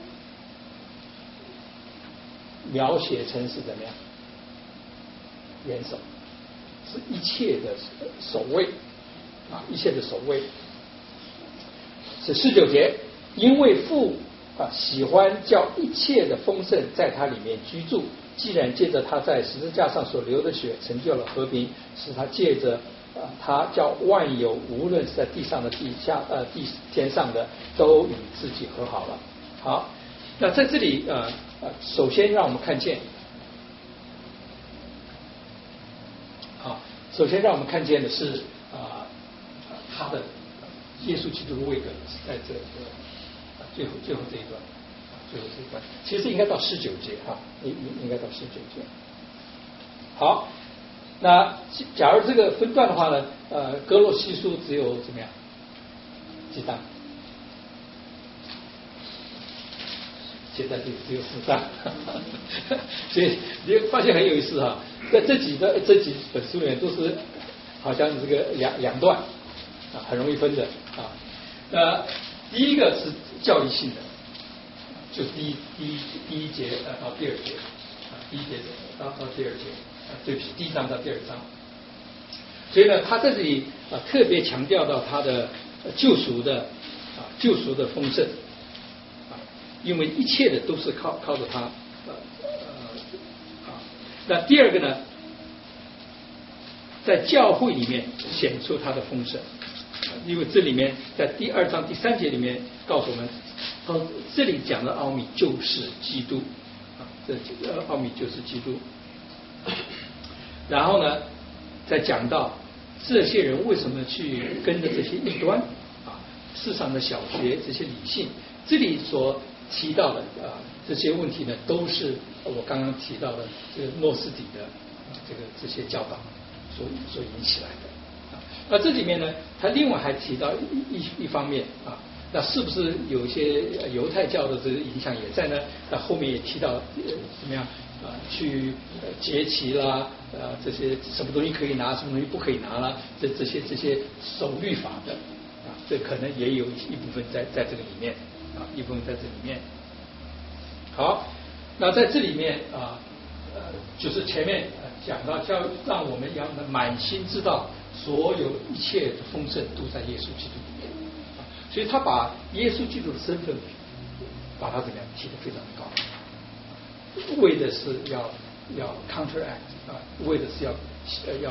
描写成是怎么样？元首，是一切的首位一切的首位。是19节，因为父喜欢叫一切的丰盛在他里面居住，既然借着他在十字架上所流的血成就了和平，使他借着他叫万有，无论是在地上的地下地天上的，都与自己和好了。好，那在这里首先让我们看见首先让我们看见的是他的耶稣基督的位格是在这个最后这一段其实应该到19节应该到19节。好，那假如这个分段的话呢哥罗西书只有怎么样几章？现在只有4章所以你发现很有意思在这几本书里面都是好像这个两段很容易分的第一个是教育性的，就是第一节到第二节第一节到第二节对不起，第一章到第二章所以呢，他在这里特别强调到他的救赎的丰盛因为一切的都是靠着他那第二个呢，在教会里面显出他的丰盛，因为这里面在第2章第3节里面告诉我们，这里讲的奥秘就是基督这奥秘就是基督。然后呢，再讲到这些人为什么去跟着这些异端世上的小学这些理性，这里所提到的这些问题呢，都是我刚刚提到的这个诺斯底的这些教导所引起来的那这里面呢，他另外还提到一方面那是不是有一些犹太教的这个影响也在呢？那后面也提到怎么样去节期啦这些什么东西可以拿，什么东西不可以拿啦，这些守律法的这可能也有一部分在这个里面一部分在这里面。好，那在这里面就是前面讲到要让我们要满心知道所有一切的丰盛都在耶稣基督里面所以他把耶稣基督的身份把它怎么样提得非常高，为的是要 counteract 为的是要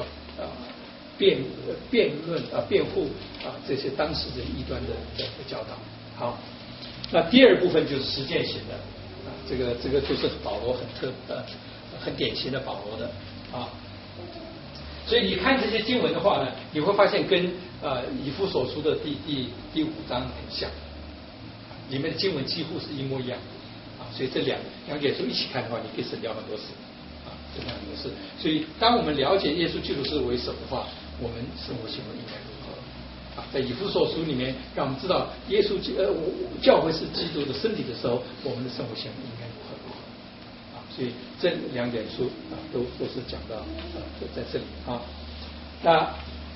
辩论辩护这些当时的异端的教导。好，那第二部分就是实践型的这个就是保罗很典型的保罗的所以你看这些经文的话呢，你会发现跟以弗所书的第5章很像，里面的经文几乎是一模一样所以这两卷书一起看的话，你可以省掉很多事省掉很多事。所以当我们了解耶稣基督是为首的话，我们生活行为应该如何在以弗所书里面让我们知道耶稣教会是基督的身体的时候，我们的生活行为应该如何所以这2卷书都是讲到在这里那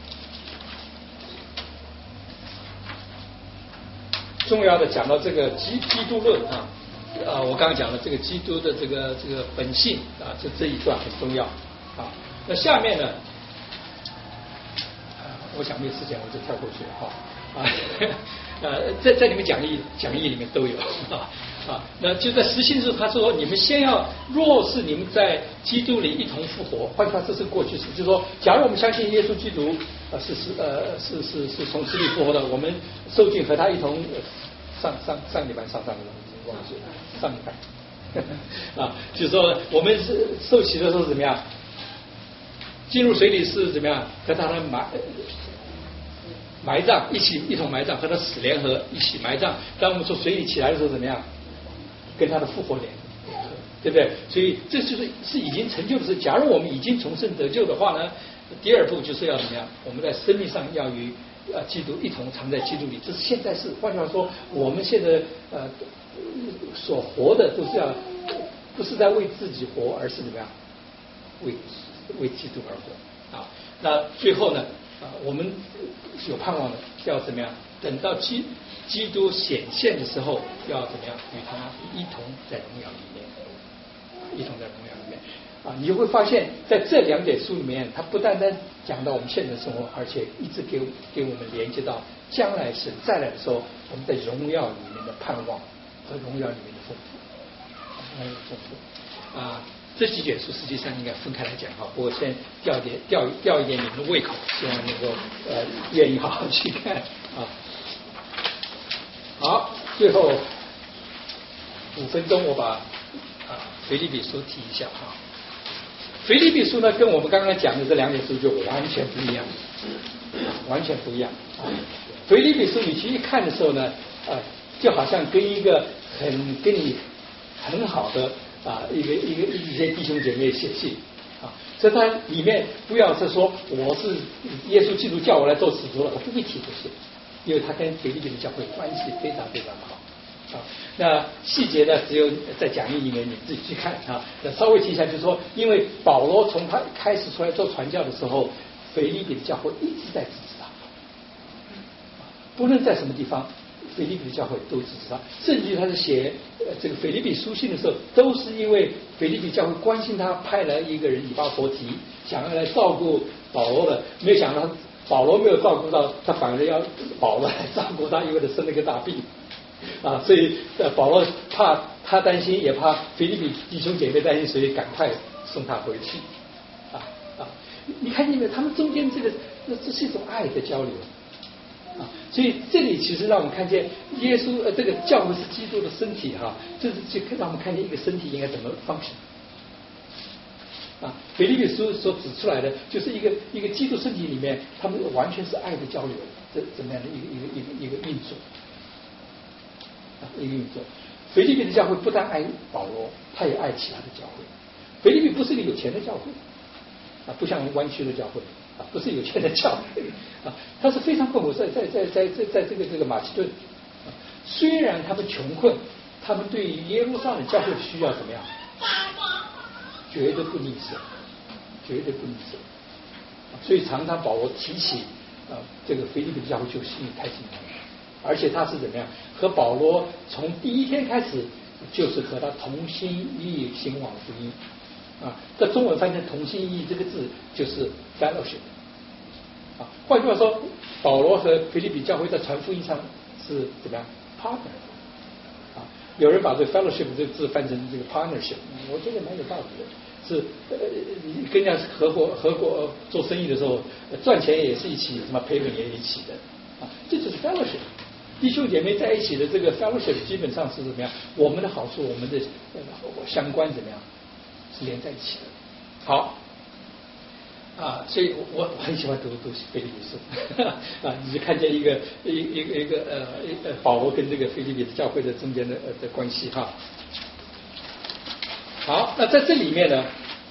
重要的讲到这个基督论我刚刚讲了这个基督的这个本性这一段很重要那下面呢我想没有时间我就跳过去了在你们讲义里面都有那就在实行的时候他说你们先要若是你们在基督里一同复活，换句话这是过去式，就是说假如我们相信耶稣基督是从死里复活的，我们受尽和他一同上礼拜忘记了上礼拜就是说我们是受洗的时候怎么样进入水里是怎么样和他的埋葬一同埋葬，和他死联合一起埋葬，当我们从水里起来的时候怎么样跟他的复活联合，对不对？所以这是已经成就的事。假如我们已经重生得救的话呢，第二步就是要怎么样？我们在生命上要与基督一同藏在基督里。这是现在是，换句话说，我们现在所活的都是不是在为自己活，而是怎么样为基督而活那最后呢我们有盼望的要怎么样？等到基督显现的时候，要怎么样与他一同在荣耀里面，一同在荣耀里面你就会发现在这2卷书里面，它不单单讲到我们现在的生活，而且一直给我们连接到将来神再来的时候，我们在荣耀里面的盼望和荣耀里面的丰富这几卷书实际上应该分开来讲不过先吊一点你们的胃口，希望能够愿意好好去看好，最后5分钟我把腓立比书提一下腓立比书呢跟我们刚刚讲的这2卷书就完全不一样完全不一样腓立比书你去一看的时候呢就好像跟一个跟你很好的一些弟兄姐妹写信所以它里面不要是说我是耶稣基督叫我来做使徒了，我不会提这些，因为他跟腓立比的教会关系非常非常好那细节呢只有在讲义里面你自己去看稍微提一下，就是说因为保罗从他开始出来做传教的时候，腓立比的教会一直在支持他，不论在什么地方， 腓立比的教会都支持他，甚至他是写这个腓立比书信的时候，都是因为腓立比教会关心他，派了一个人以巴弗提，想要来照顾保罗的，没有想到保罗没有照顾到，他反而要保罗来照顾他，因为他生了个大病啊，所以保罗怕他担心，也怕腓立比弟兄姐妹担心，所以赶快送他回去啊。你看见没有？他们中间这是一种爱的交流啊，所以这里其实让我们看见耶稣这个教会是基督的身体哈，这是就让我们看见一个身体应该怎么方式啊。腓立比书所指出来的就是一个基督身体里面，他们完全是爱的交流，这怎么样的一个运作啊，一个运作。腓立比的教会不但爱保罗，他也爱其他的教会。腓立比不是个有钱的教会啊，不像湾区的教会啊，不是有钱的教会啊，他是非常困苦，在这个马其顿啊，虽然他们穷困，他们对于耶路撒冷教会的需要怎么样？绝对不吝啬，绝对不吝啬。所以常常保罗提起这个腓立比的教会，就心里开心了。而且他是怎么样？和保罗从第一天开始，就是和他同心一意兴旺福音啊。这中文翻译成同心一意这个字就是 fellowship 啊。换句话说，保罗和腓立比教会在传福音上是怎么样 partner 啊？有人把这 fellowship 这个字翻成这个 partnership， 我觉得蛮有道理的。是跟人家合伙做生意的时候，赚钱也是一起，什么赔本也一起的啊。这就是 fellowship。弟兄姐妹在一起的这个 fellowship 基本上是怎么样？我们的好处，我们的相关怎么样是连在一起的。好啊，所以我很喜欢读腓立比书啊，你就看见一个保罗跟这个腓立比的教会的中间的关系哈。好，那在这里面呢，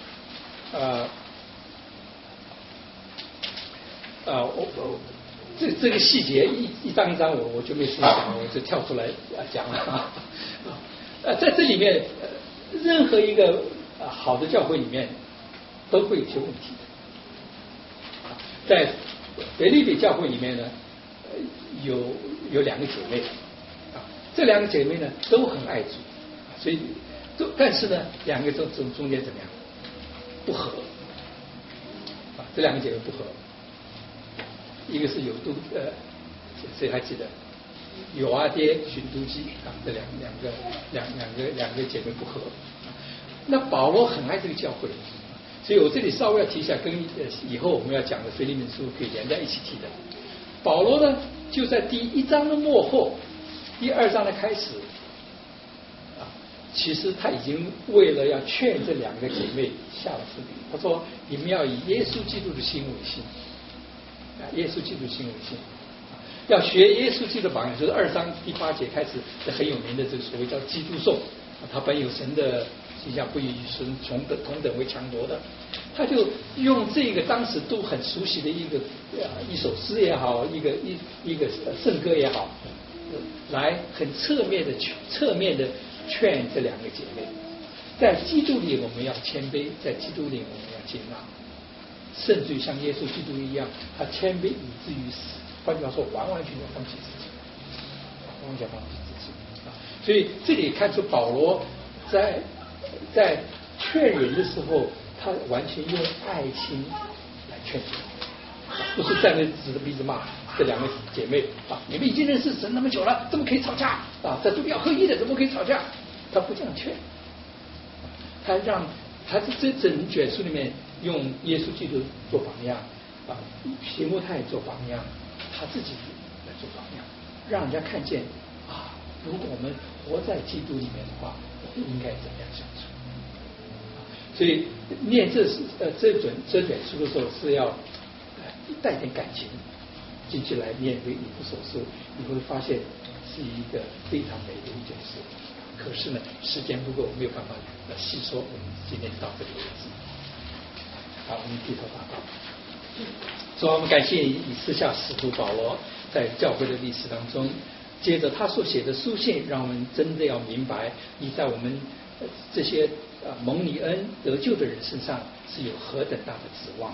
这个细节一章一章我就没时间讲，我就跳出来讲了在这里面，任何一个好的教会里面都会有些问题的。在腓立比教会里面呢，有两个姐妹啊，这两个姐妹呢都很爱主，所以但是呢，两个中间怎么样不和啊？这两个姐妹不和。一个是有都谁还记得有阿爹寻都记啊？这两个姐妹不和。那保罗很爱这个教会，所以我这里稍微要提一下，跟以后我们要讲的腓立比书可以连在一起提的。保罗呢，就在第一章的末后，第二章的开始啊，其实他已经为了要劝这两个姐妹下了伏笔。他说：“你们要以耶稣基督的心为心。”耶稣基督心为心，要学耶稣基督的榜样，就是2章第8节开始很有名的这个所谓叫基督颂，他本有神的形象，不与神同等为强夺的，他就用这个当时都很熟悉的一首诗也好，一个圣歌也好，来很侧面的劝这两个姐妹，在基督里我们要谦卑，在基督里我们要接纳。甚至于像耶稣基督一样，他谦卑以至于死。换句话说，完全放弃自己，完全放弃自己啊！所以这里看出保罗在劝人的时候，他完全用爱心来劝人，不是在那指着鼻子骂这两个姐妹啊！你们已经认识神那么久了，怎么可以吵架啊？这都要合一的，怎么可以吵架？他不这样劝，他这整卷书里面。用耶稣基督做榜样啊，提摩太做榜样，他自己来做榜样，让人家看见啊，如果我们活在基督里面的话，我们应该怎么样相处？所以念这卷书的时候是要带点感情进去来念这以弗所书，你会发现是一个非常美的一件事。可是呢，时间不够，没有办法细说，我们今天到这里为止。好，我们低头祷告。所以我们感谢以私下使徒保罗在教会的历史当中，接着他所写的书信，让我们真的要明白，你在我们这些蒙你恩得救的人身上是有何等大的指望。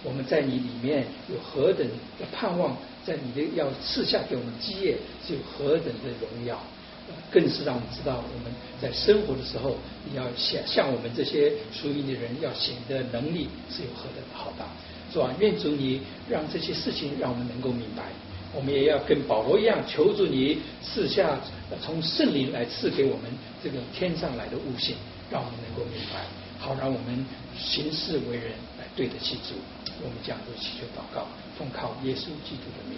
我们在你里面有何等的盼望，在你的要赐下给我们基业是有何等的荣耀，更是让我们知道我们在生活的时候，你要向我们这些属于你的人要显得能力是有何等的浩大。主啊，愿主你让这些事情让我们能够明白，我们也要跟保罗一样，求主你赐下从圣灵来赐给我们这个天上来的悟性，让我们能够明白，好让我们行事为人来对得起主。我们这样子祈求祷告，奉靠耶稣基督的名。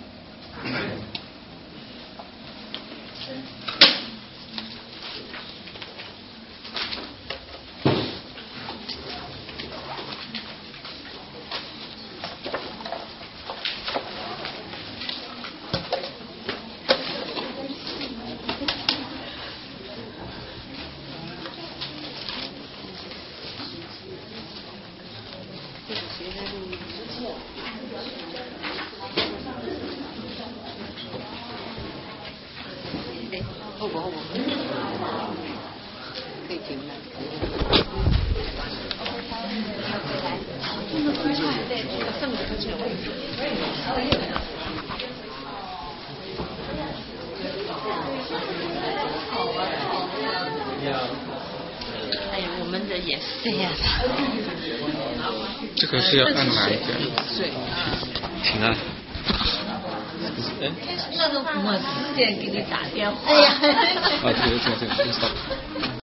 可以停了。哎呀，我们的也是这样的。 这个是要按哪一个？ 水啊。 停啊。 那个我之前给你打电话。哎呀。 啊，这个 stop。